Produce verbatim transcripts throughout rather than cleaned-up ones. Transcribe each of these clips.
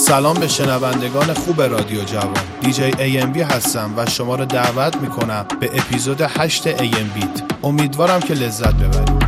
سلام به شنوندگان خوب رادیو جوان. دیجی ای ام بی هستم و شما رو دعوت میکنم به اپیزود هشت ای ام بیت. امیدوارم که لذت ببرید.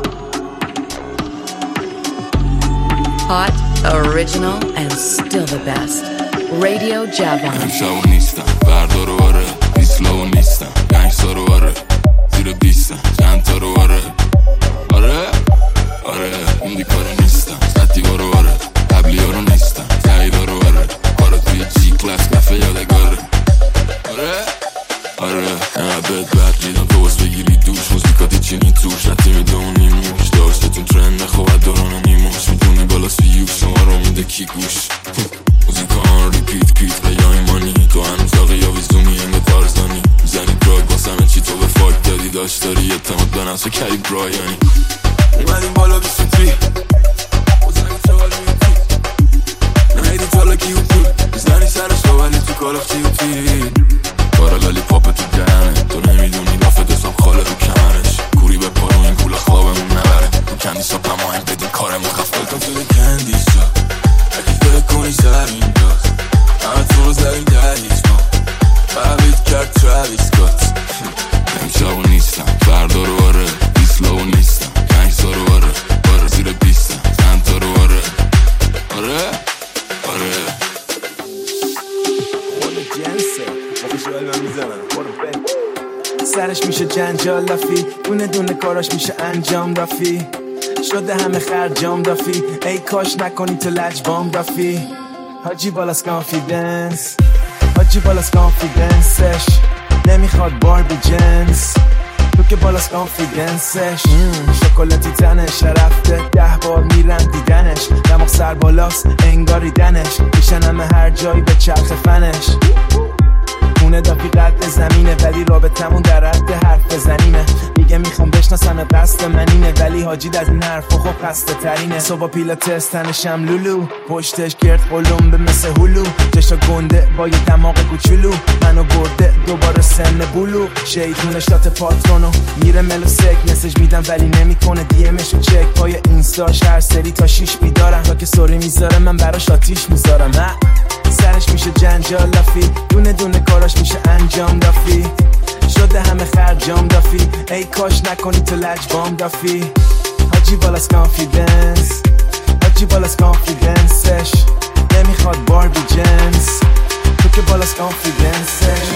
Hot, original and still the best. رادیو جوان. امشب نیستم فردا رو آره، بیسلو نیستم گنگستا رو آره، زیر بیستم چند تا رو آره آره آره اون دیکارو نیستم سطی بارو آره، قبلی ها رو نیستم زهیدا رو آره، کارو توی جی کلاس کفه یادگاره آره آره اینقدر بد بد میدم تو باز بگیری دوش، موزیکاتی چینی توش نتی میده اون نیموش، داشتتون ترند خوبت دوران نیموش، میدونی بالا سیوش شما رو میده کی گوش، موزیکا آن ریپیت کیت به یا ایمانی، تو هنوز آقه یا ویزومی انگه تارزانی، میزنی دراگ باسمه چی تو به فاک دادی، داشت داری اعتماد به نفس و کری برایانی، اومدیم بالا بیست و تری بزنی چوالی میتی نهیدی تالا کیو پول، میزنی سرش رو ولی تو کالاف چیو تی کارا لالی پاپ تو دهنه، تو نمیدونی دافه دستم خاله رو کمرش، کوری به پارو این پول خوابمون نبره، تو کندیسا پماهنگ بدین کارمون خفت کن تو به کندیسا اگه فکر کنی زمین داز همه تون رو زدیم در هیچ ما فهمید کرد تراویس سکات امشب نیستم فردا رو آره، بیسلو نیستم گنگستا رو آره آره زیر بیستم چند تا رو آره آره آره خود جنسه باقیش رو علمه میزنم برو بین سرش میشه جنجال لفی، دونه دونه کاراش میشه انجام رفی، شده همه خرجام دافی، ای کاش نکنی تو لجبام دافی، حاجی بالاس کانفیدنس حاجی بالاس کانفیدنسش نمیخواد باربی جنس، تو که بالاس کانفیدنسش شکلاتی تنش رفته ده بار میرم دیدنش، دماغ سر بالاست انگاری دنش، میشنم هر جایی به چرخ فنش، خونه دافی قد زمینه ولی رابطمون در حد حرف بزنیمه، میگه میخوام بشناسم قصد منینه ولی حاجید از این حرف خب خسته ترینه، صبح پیلاتس تنشم لولو پشتش گرد قلم به مثل هلو، چشا گنده با یه دماغ کوچولو، منو برده دوباره سن بلو، شیطون شات پاترونو میره ملو سک مسیج میدم ولی نمیکنه دی امشو چک، پای اینستاش هر سری تا شیش بیدارم، تا که سوری میذاره من براش آتیش میذارم، سرش میشه جنجال لفی، دونه دونه کاراش میشه انجام دافی، شده همه خرجام دافی، ای کاش نکنی تو لجبام دافی، حاجی بالاس کانفیدنس حاجی بالاس کانفیدنسش نمیخواد باربی جنس، تو که بالاس کانفیدنسش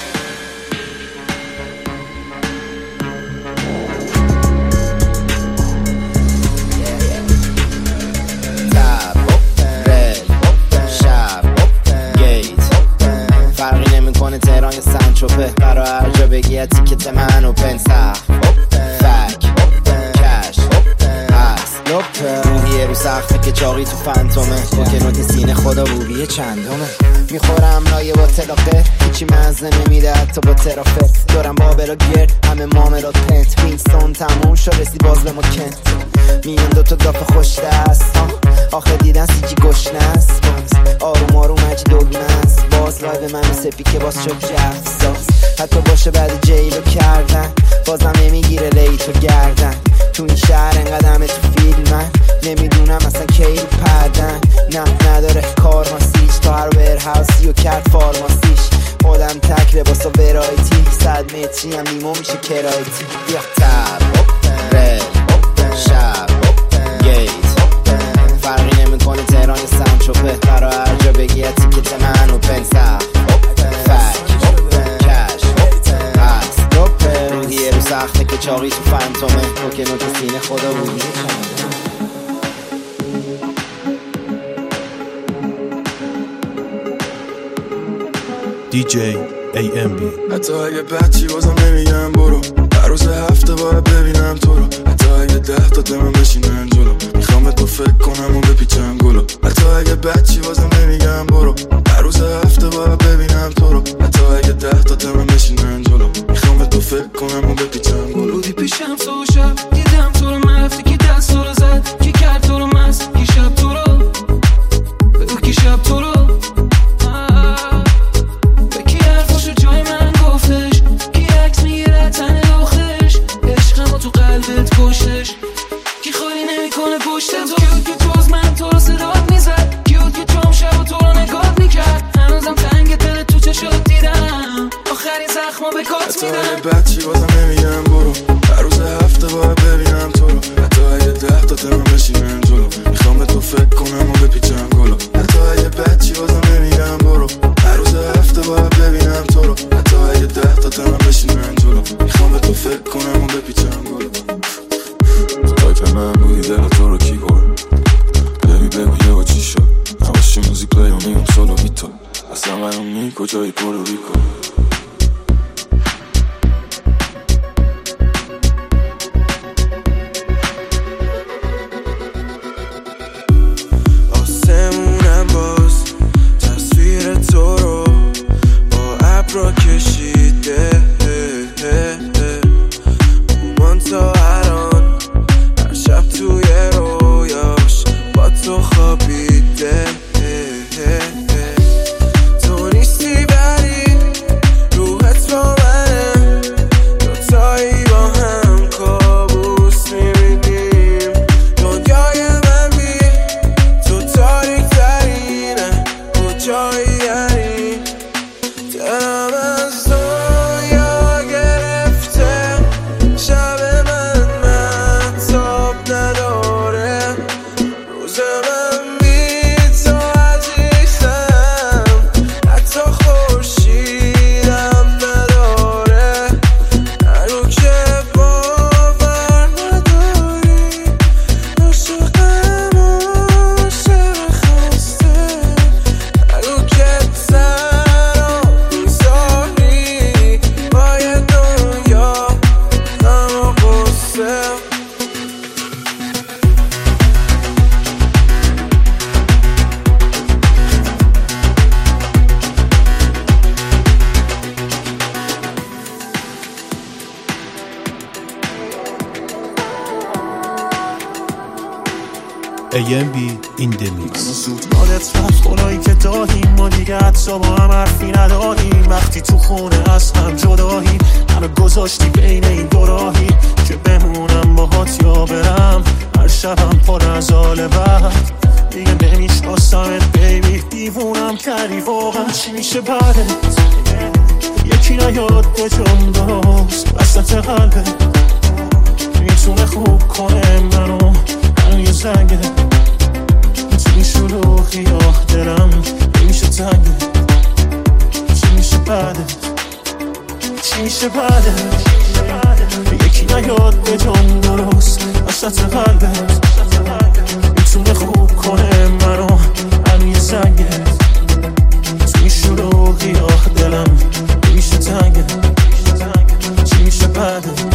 تهران یا سنچوپه قرار هر جا بگی تیکت منو پنسخ فک کش هست لپه روحیه رو سخته که چاقی تو فانتومه با که نوت سینه خدا بوریه چندمه، میخورم لایه با تلاقه هیچی مزه نمیده حتی با ترافه، دارم بابلا گرد همه مامرات پنت وینستون تموم شد رسی باز به ما کنت، میون دوتا دافه خوش دست آخه دیدن سیکی گشنه است، آروم آروم هجی دوگنه است، باز لایو منو سپی که باز شد جفزاز، حتی باشه بعد جیلو کردن بازم نمیگیره لیتو گردن، تو این شهر انقدمه تو فیلم من نمیدونم اصلا کی رو پردن، نه نداره کارماسیش تا هر ورهاوسی و کرد فارماسیش، خودم تک لباسا ورایتی صد متری هم نیمو میشه کرایتی، بیا تب رل شب گیت فرقی نمیکنه تهران یا سنچوپه قرار هر جا بگی تیکت منو پنسخ فک کش هست لپه روحیه رو سخته که چاقی تو فانتومه تو که نوت سینه خدا بودی دیجی ای ام بی. حتی اگه بچی بازم نمیگم برو، هر روز هفته باید ببینم تو رو، حتی اگه ده تا دمم بشینن جلو، میخوام تو فکر کنم و بپیچم گلو، حتی اگه بچی بازم نمیگم برو، هر روز هفته باید ببینم تو رو، حتی اگه ده تا دمم بشینن جلو، میخوام تو فکر کنم و بپیچم گلو، بودی پیشم سو شب دیدم تو رو، من رفتی که دست تو رو زد، کی کرد تو رو مست، کی شب تو رو بگو، کی شب تو رو کشتش، کی خالی نمیکنه پشت تو، کیوت که تو از من تو رو صدات میزد، کیوت که تو هم شب و تو حتی اگه بچی بازم نمیگم برو، هر روز هفته باید ببینم تو رو، حتی اگه ده تا تمام بشینم جلو، میخوام به تو فکر کنم و بپیچم گلو، حتی اگه بچی بازم نمیگم برو، هر روز هفته باید ببینم تو رو، حتی اگه ده تا تمام بشینم جلو، میخوام به تو فکر کنم و بپیچم گلو. تایپ من بودی دل تو رو کی برد، ببی بگو یه با چی شد، نباشی موزیک پلی و میگم سولو بیتو، اصلا قیامی کجایی پورو ریکو. آسمونم باز تصویر تو رو با ابرا کشیده، اومان تا الان هر شب توی رویاش با تو خوابیده. تو نیستی ولی روحت با منه، دوتایی با هم کابوس میبینیم، دنیای من بی تو تاریک ترینه، کجایی یعنی دلم از دنیا گرفته، شب من مهتاب نداره، روز من بی تو عزیزم، حتی خورشیدم نداره، هنو که باور نداری عاشقم عاشق خسته، هنو که تنها میذاری با یه دنیا غم و غصه. ای ام بی in the mix. زود یادت رفت خدایی که دادیم، ما دیگه حتی با هم حرفی نداریم، وقتی تو خونه از هم جداییم، منو گذاشتی بین این دو راهی که بمونم باهات یا برم، هر شبم پر از حال وقت دیگه نمیشناسمت بیبی، دیوونم کردی واقعا چی میشه بعدت، یکی نیاد به جام درست وسط قلبت، میتونه خوب کنه منو منو یه زنگه، چی شلوغی آه دلم نمیشه تنگه، چی میشه بعدت چی میشه بعدت، یکی نیاد به جام درست وسط قلبت، میتونه خوب کنه منو منو یه زنگه، چی شلوغی آه دلم نمیشه تنگه، چی میشه بعدت.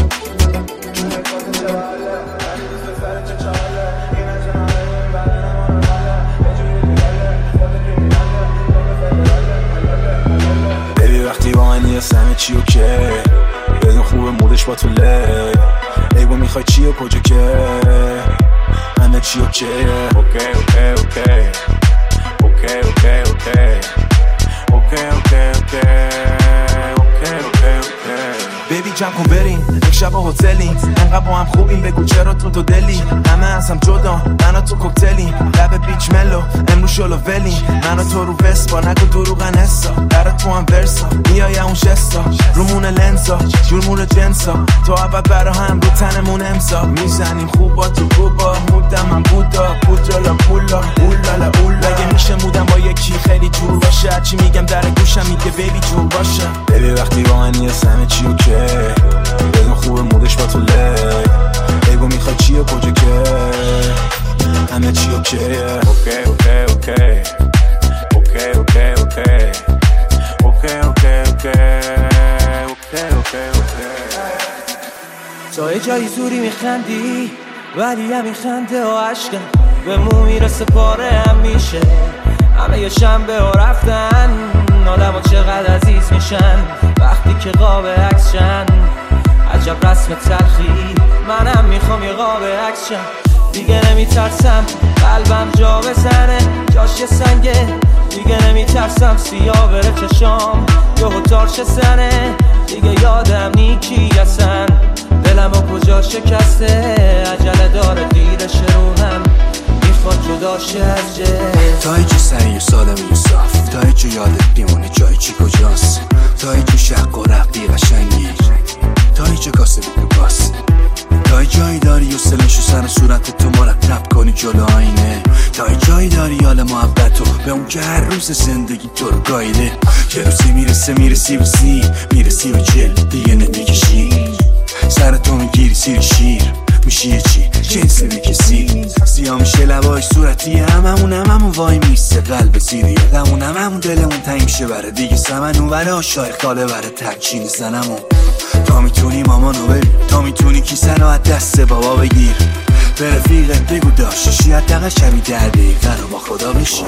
وقتی با من نیست همه چی اوکی، بدون خوبه مودش با تو لی، ای با میخوای چی و کجا که همه چی اوکی اوکی اوکی اوکی اوکی اوکی اوکی اوکی اوکی اوکی. بیبی جمع کن بریم یک شب هتلیم، انقدر با هم خوبیم بگو چرا تو تو دلی، همه از هم جدا من و تو کوکتلیم، لب بیچ ملو امروز شلو ولیم، من و تو رو وسپا نگو دروغن حسا، در تو هم ورسا میای اون جستا، رومون لنزا جورمون جنسا، تو اول برا هم رو تنمون امضا، میزنیم خوبا تو خوبا، مودم من بودا پودرالا پولا اولالا اولا، اگه میشه مودم با یکی خیلی جور باشه، هرچی میگم در گوشم میگه بیبی جور باشه، بیبی وقتی با من نیست همه چی اوکی، بدون خوبه مودش با تو لی، بگو میخوای چی و کجا که همه چی اوکی اوکی اوکی اوکی اوکی اوکی اوکی اوکی اوکی اوکی اوکی اوکی. تا یه جایی زوری میخندی ولی همین خنده و عشقم به مو میرسه پاره هم میشه، همه یه شنبه ها رفتن، آدم ها چقدر عزیز میشن وقتی که قاب عکس شن، عجب رسم تلخی منم میخوام یه قاب عکس شم، دیگه نمیترسم قلبم جا بزنه جاش یه سنگه، دیگه نمیترسم سیاه بره چشام یهو تارش زنه، دیگه یادم نیکی اصلا دلم و کجا شکسته، عجله داره دیرش رو هم میخواد جدا شه از جه، تا ایچی سری و سالمی و صاف، تا ایچی یادت بیمونه جایی چی کجاست، تا ایچی شق و رفتی قشنگی، به اون که هر روز زندگی تو رو گایده. یه روزی میرسه میرسی به سی، میرسی به جل دیگه نمیکشی، سر تو میگیری سیر شیر میشی یه چی جنس بکسی. سیاه میشه لباش صورتی هممون هممون وای میسته قلب سیری یادمون هممون دلمون تنگ شه بره دیگه سمن اون وره شایخ داله بره ترکین زنمون. تا میتونی مامانو ببین، تا میتونی کیسه رو از دست بابا بگیر، به رفیقت بگو داشتشی حداقل شبی ده دقیقه رو با خدا بشی.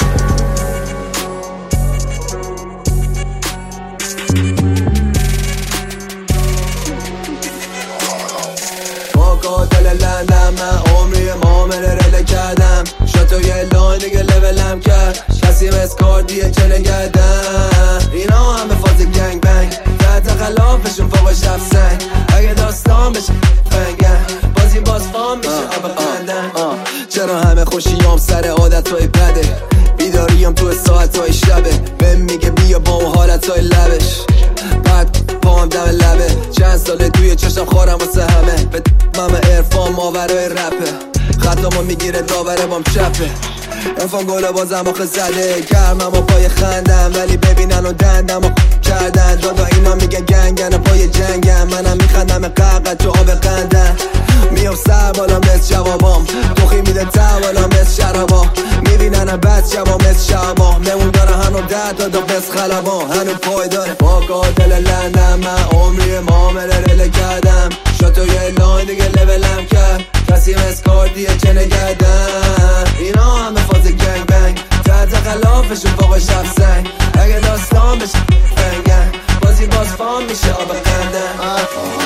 دل لندم من عمری معامله رله کردم، شاتو یه لاین دیگه لولم کرد، کسی مثل کاردیه که نگردم. اینا همه فاز گنگ بنگ، تحت خلافشون فوقش رفت سنگ، اگه داستان بشه فنگم بازی باز فام میشه آب قندم. چرا همه خوشیام سر عادتهای بده، بیداریم تو ساعتهای شبه، بهم میگه بیا با اون حالتهای لبش، بعد پام دم لبه، چند ساله توی چشم خورم واسه همه، به ممه ارفان ماورای رپه، خطامو میگیره داوره بام چپه، ارفان گله بازم آخه زده، گرمم و پای خندم ولی ببینن و دندم و کردن، دادا اینا میگه گنگن پای جنگم، منم میخندم قرقه تو آب قندم، میام سر بالا مثل جوابام، توخی میده توالا مثل شرابا، میبینن بس جواب مثل شعبا، مهمون داره هنو ده تا دا مثل خلبا، هنو پای داره با دل لندم من عمری معامله رله کردم، شاتو یه لاین دیگه لولم کرد، کسی مثل کاردیه چه نگردم. اینا همه فاز گنگ بنگ، تحت خلافشون فوقش رفت سنگ، اگه داستان بشه فنگم بازی باز فام میشه آب قندم.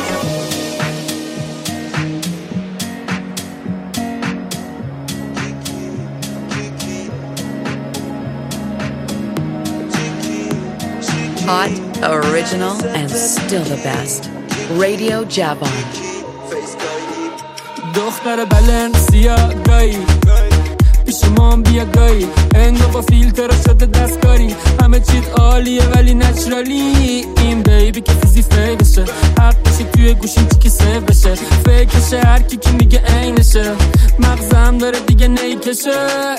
Hot, original, and still the best. Radio Javon. دختر بلنسیا گایی پیش مام بیا گایی، انگار با فیلتر شده دستکاری، همه چیت عالیه ولی نچرالی، این بیبی که فیزی فی بشه، حقشه توی گوشیم چی که سیف بشه، فیکشه هر کی که میگه اینشه، مغزم داره دیگه نیکشه،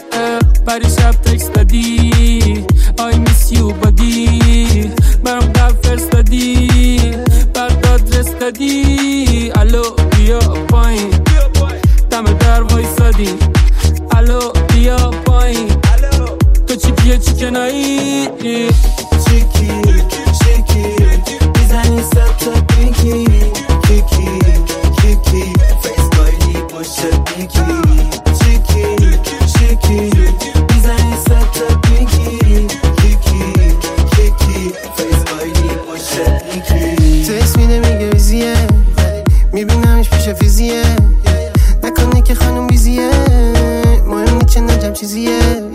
بری شب تکس دادی I miss you body، برام قلب فرستادی برد آدرس دادی، الو بیا پایین دم در وایسادی، الو بیا پایین تو چی پیه چی کنایی، چیکی چیکی میزنی ستا پینکی، کیکی کیکی فیس گایلی پشت بیکی، چیکی چیکی میزنی ستا پینکی، کیکی کیکی فیس گایلی پشت بیکی. تکس میده میگه ویزیه، میبینمش پیش فیزیه، نکنه که خانم بیزیه، مهم نیچه نجم چیزیه،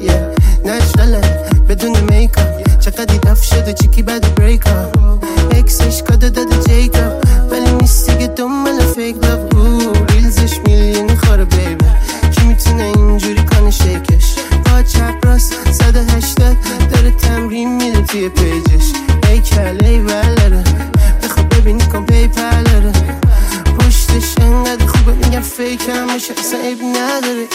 نشناله بدون میکاپ، چقدی دف شده چیکی بعد بریکا، اکسش کاده داده جیکا، ولی نیست دیگه دنبال فیک لاف، ریلزش میلیون خوره بیبه، کی میتونه اینجوری کنه شیکش، با چپ راست صد و هشتاد داره تمرین میده توی پیجش، ای کله ولره بخواب ببینی کن پیپر داره، پشتش انقدر خوبه میگم فیک هم باشه اصلا عیب نداره.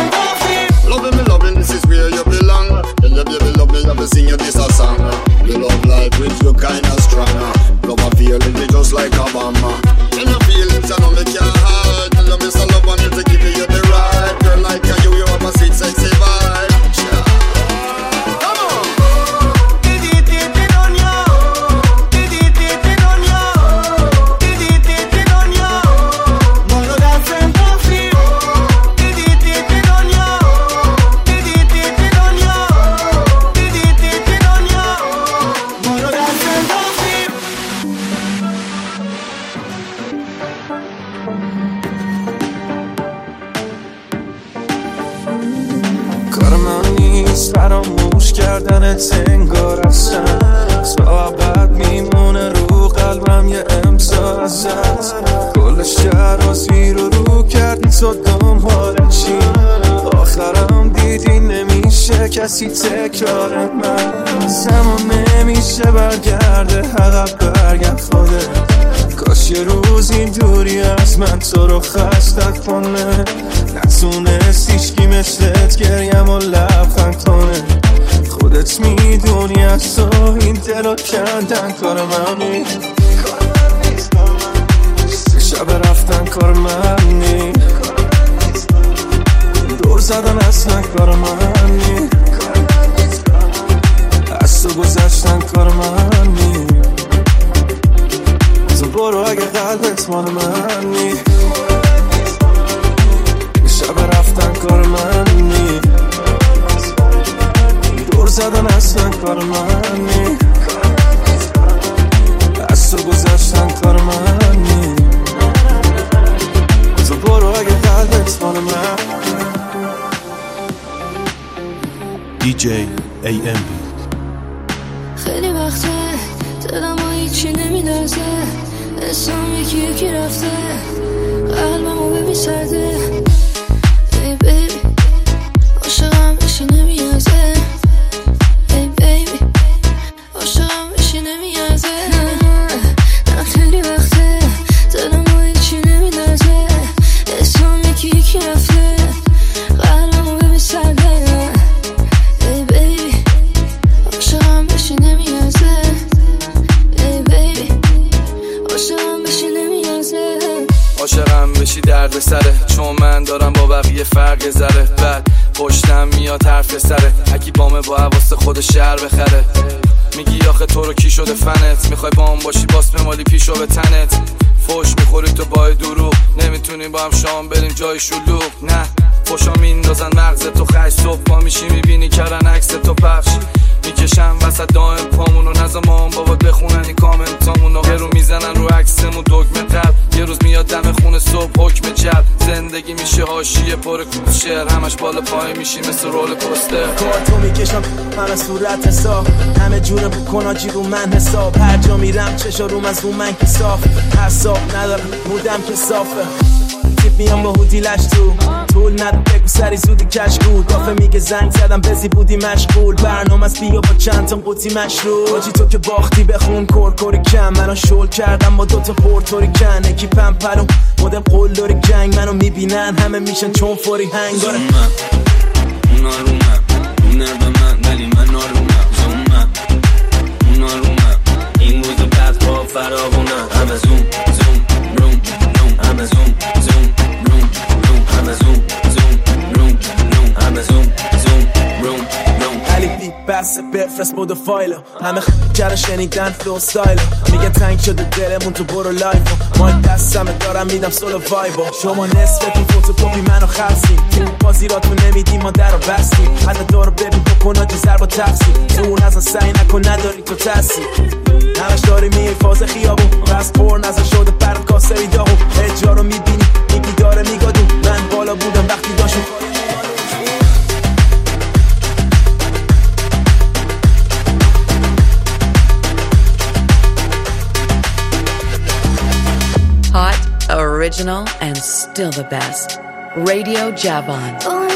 Loving me, loving, this is where you belong. You love, you love me, love to sing you this a song. You love دیدنت انگار اصلا تا بعد میمونه رو قلبم یه امضا ازت. کل شهر رو زیر و رو کردی تو دنبال چی؟ آخرم دیدی نمیشه کسی تکرار من. زمان نمیشه برگرده عقب برگرد خوده. کاش یه روز این دوری از من تو رو خستت کنه. نتونست هیچکی مثلت گریم و لبخند کنه. خودت میدونی از تو این دل رو کندن کار من نیست. شب رفتن کار من نیست. دور زدن اصلا کار من نیست. از تو گذشتن کار من نیست. تو برو اگه قلبت مال من نیست. شب رفتن کار من نیست. دور زدن اصلا کار من نیست. از تو گذشتن کار من نیست. تو برو اگه قلبت مال من. دی جی ای ام بی. خیلی وقته دلم ها هیچی نمیدازه. اسم یکی یکی رفته قلبمو ببین سرده. ای بیبی عاشقم بشی نمیازه. ای بیبی عاشقم بشی نمیازه. نه خیلی وقته دلم ها هیچی نمیدازه. اسم یکی یکی رفته قلبمو ببین سرده. ای بیبی عاشقم بشی نمیازه. ای بیبی عاشقم بشی نمیازه. عاشقم بشی درد سره چون من دارم با بقیه فرق ذره. بعد پشتم میاد حرف سره اگه بامه با حواس خود شهر بخره. میگی آخه تو رو کی شده فنت. میخوای با هم باشی باس بمالی پیشو به تنت. فوش میخوری تو با دروغ نمیتونیم با هم شام بریم جای شلوغ. نه فوشا میندازن مغز تو خش. صبح پا میشی میبینی کردن عکس تو پخش. میکشم وسط دائم پامونو نظامان بابا بخونن این کامنتامونو. یه رو میزنن رو عکسمون دگمه قلب. یه روز میاد دم خونه صبح حکم جب. زندگی میشه حاشیه پر کوچر. همش بالا پای میشی مثل رول پوستر. کارتو میکشم من از صورت حساب. همه جوره بکناجی رو من حساب. هر جا میرم چشا روم از رو من که صاف. حساب ندارم مودم که صافه. تیپ میام با هودی لش تو طول ندم بگو سری زودی کشکول. کافه میگه زنگ زدم بزی بودی مشغول. برنامه از بیا با چند تا قوطی مشروب. آجی تو که باختی بخون کرکوری کم. منو شل کردم با دوتا پورتوری کن. اکی پم پلوم مدم قول داری جنگ. منو میبینن همه میشن چون فوری هنگاره. اونا رو من اونه به من ولی من آرومم. زومم اونا رو من این روز بعد با فراغونم. همه زوم زوم روم روم. همه زوم زوم روم روم. همه زوم زوم روم روم. همه زوم زوم روم روم. علی بی بس بفرست بود و فایلو. همه خیلی شنیدن فلو ستایلو. میگه تنگ شده دلمون تو برو لایفو. ما دستمه دارم میدم سولو وایبو. شما نصفتون فوتوکوپی منو خلصیم. بازی را تو نمیدی ما در رو بستیم. حتی دارو ببین بکن آجی ضرب و تقسیم. تو اون ازا سعی نکن نداری تو تاثیر. همش داری میای فاز خیابون. بس پر نزا شده برد کاسه ایداغون. اجا رو میبینی میگی داره میگادون. من بالا بودم وقتی داشون. Hot, original, and still the best. Radio Javon.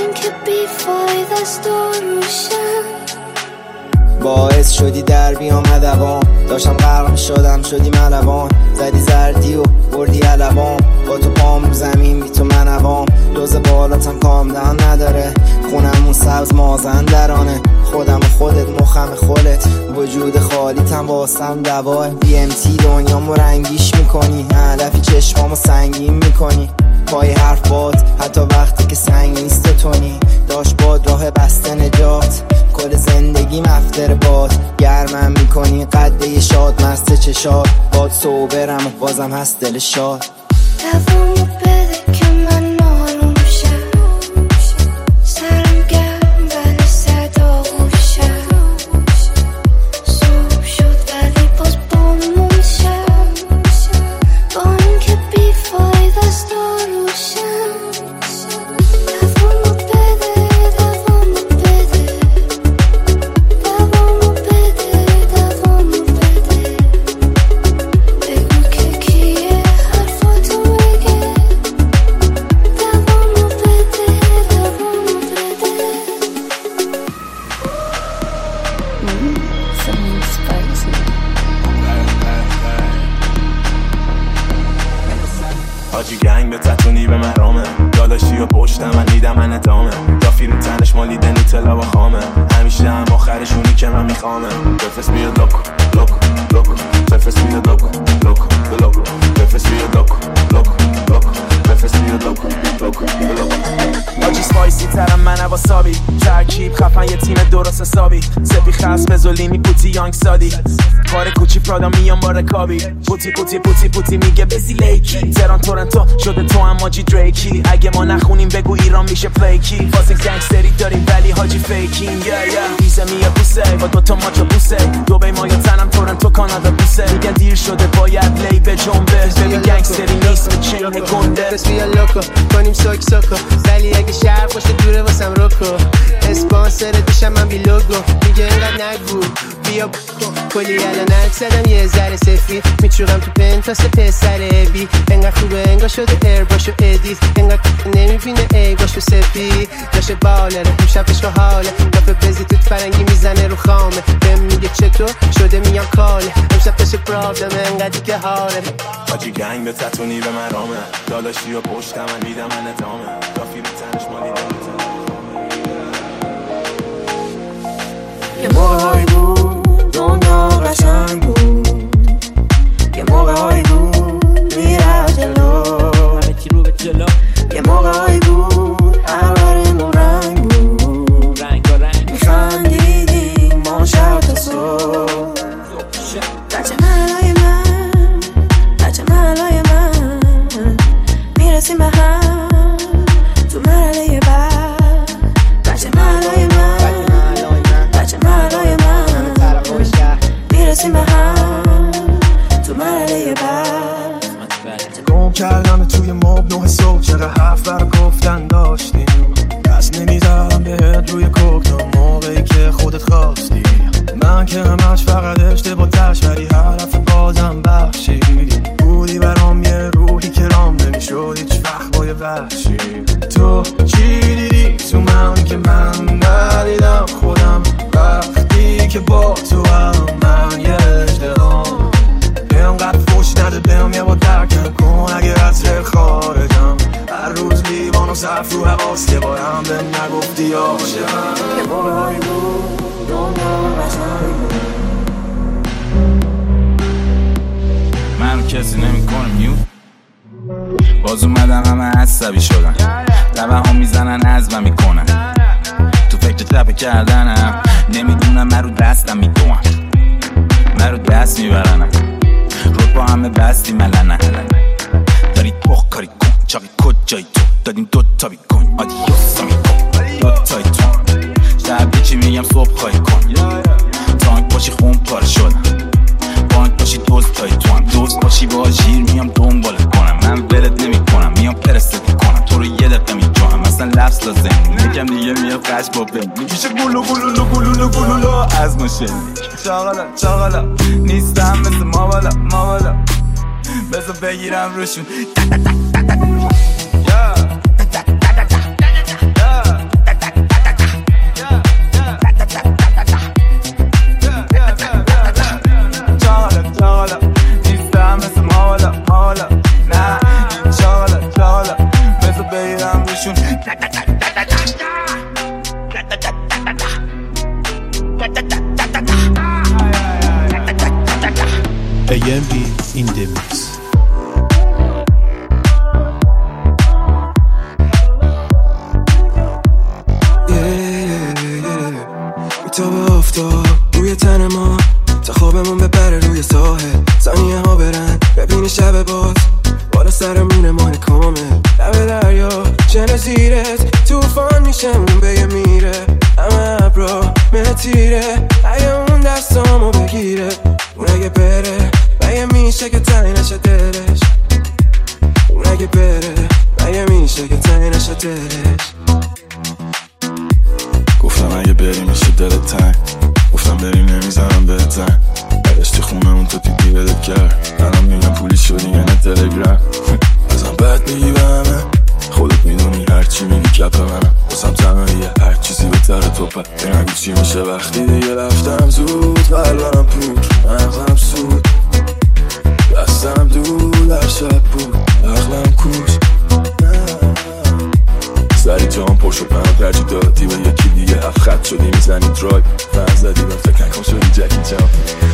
باعث شدی در بیام دوام. داشتم غرق می شدم شدی ملوان. زدی زردی و بردی علوام. با تو پام رو زمین بی تو من عوام. دوز بالاتم کام دهن نداره. خونمون سبز مازن درانه. خودم و خودت مخم خودت. وجود خالی تم واسم دواه. بی ام تی دنیامو رنگیش میکنی. هدفی چشمامو سنگین میکنی. پای حرف باد حتی وقتی که سنگ نیست تونی. داشت باد راه بسته نجات. کل زندگی مفتر باد. گرمم میکنی قده شاد مست چشاد. باد صوبرم و بازم هست دل شاد. دوامو بده که من آروم شم. سرم گرم ولی صدا گوشم. صبح شد ولی باز بامون شم. با این که بی فایده است روشم. دوامو بده دوامو بده. دوامو حاجی گنگ به تتونی به مرامه داداشی و پشتم من میدم من ادامه دافی رو تنش مالیده نوتلا و خامه همیشه هم آخرشونی که من میخوامه بفرست بیاد لوکو لوکو لوکو بفرست بیاد لوکو لوکو لوکو بفرست بیاد لوکو لوکو لوکو بفرست بیاد لوکو لوکو لوکو آجی سپایسی ترم من واسابی ترکیب خفن یه تیم درست حسابی سپی خاص بزولینی پوتی یانگ سادی کار کوچی پرادا میام با رکابی پوتی پوتی پوتی پوتی میگه بزی لیکی تران تورنتو شده تو هم آجی دریکی اگه ما نخونیم بگو ایران میشه پلیکی فاز گنگستری داریم ولی حاجی فیکین یا یا ویزا میه بوسه با دوتا ماچو بوسه دوبی ما یا تنم تورنتو کانادا بوسه میگه دیر شده باید لی به جنبه ببین گنگستری نیست به چین گنده بس بیا لوکو کنیم سوک سوکو ولی اگه شهر باشه دوره واسم روکو اسپانسر دیشم من بی لوگو میگه اینقدر نگو بیا کلی الان نک زدم یه ذره سفید میچورم تو پنتاس پسر بی انقدر خوبه انگار شده ایر باشو ادیت انقدر نمیبینه ای باشو سفید داشه بالره امشب عشق و حاله دافه بزی توت فرنگی میزنه رو خامه بهم میگه چطور شده میام کاله امشب داشه پرابلم انقدر که حاله حاجی گنگ به تتونی به مرامه داداشی و پشتم من میدم من ادامه دافی رو تنش مالیده یه موقعی بود دنیا قشنگ بود یه موقعی بود میرفت جلو همه چی رو به جلو یه موقعی بود همارمون رنگ بود رنگ و رنگ میخندیدیم ما شب تا صبح بچه ملای من بچه ملای من میرسیم به هم تو مرحله بعد بچه ملای من بچه ملای من میرسیم به هم تو مرحله بعد گم کردم توی ماب نه صبح چقدر حرف برا گفتن داشتیم دست نمیزدم بهت روی کوکتون موقعی که خودت خواستی من که همش فقط اشتباه تش ولی حرف بازم بخشیدی بودی برام یه روحی که رام نمیشد هیچ وقت با یه وحشی تو چی دیدی تو من که من ندیدم خودم وقتی که با تو هم من یه اشتهام اینقدر فوش نده بهم یه با درکم کن اگه عطر خارجم هر روز لیوان و صرف رو حواست یه بارم به نگفتی عاشقم یه موقعی بود دنیا قشنگ بود من کسی نمی کنم میو باز اومدم همه عصبی شدن دوه ها میزنن عزبم میکنن تو فکر تپه کردنم نمیدونم من رو دستم میدونم من رو دست میبرنم رو با همه بستی ملنه داری پخ کاری کن چاقی کجایی تو دادیم دو تا بی کن آدیوس هم کن دو تای تو شب چی میگم صبح خواهی کن تانک باشی خون پاره شدم بانک باشی دوست تای تو هم دوست باشی با جیر میام دنبالت کنم من ولت نمی کنم میام پرستت کنم تو رو یه دقیقه میجوهم مثلا لفظ لازم یکم دیگه میام قش با بهم میکشه گلو گلولو گلولو گلولو از مشل چاقالا چاقالا نیستم مثل ما بالا ما بالا بذار بگیرم روشون A M B in the mix. میتابه آفتاب روی تن ما تا خوابمون بپره روی ساحل ثانیه ها برن ببینی شب باز بالا سرمونه ماه کامل لب دریا چنه زیرت توفان میشم به یه میره همه ابرا متیره اگه اون دستامو بگیره اون اگه بره مگه میشه که تنی نشه دلش اون اگه بره مگه میشه که تنی نشه دلش گفتم اگه بری میشه دلت تنگ گفتم بری نمیزنم بهت زنگ برشتی خونه اون تو دیدی بدت کرد الان میگم پولی شدی یه نه تلگرام ازم بد میگی به همه خودت میدونی هرچی میگی کپ منم بازم تنهاییه هر چیزی بهتره تو پد نگو چی میشه وقتی دیگه رفتم زود قلبم پور مغزم سود دستم دور در شب بود عقلم کوش ببری جام پر شد منو ترجیح دادی به یکی دیگه هفت خط شدی میزنی درایو فن زدی و فکر نکن شدی جکی جام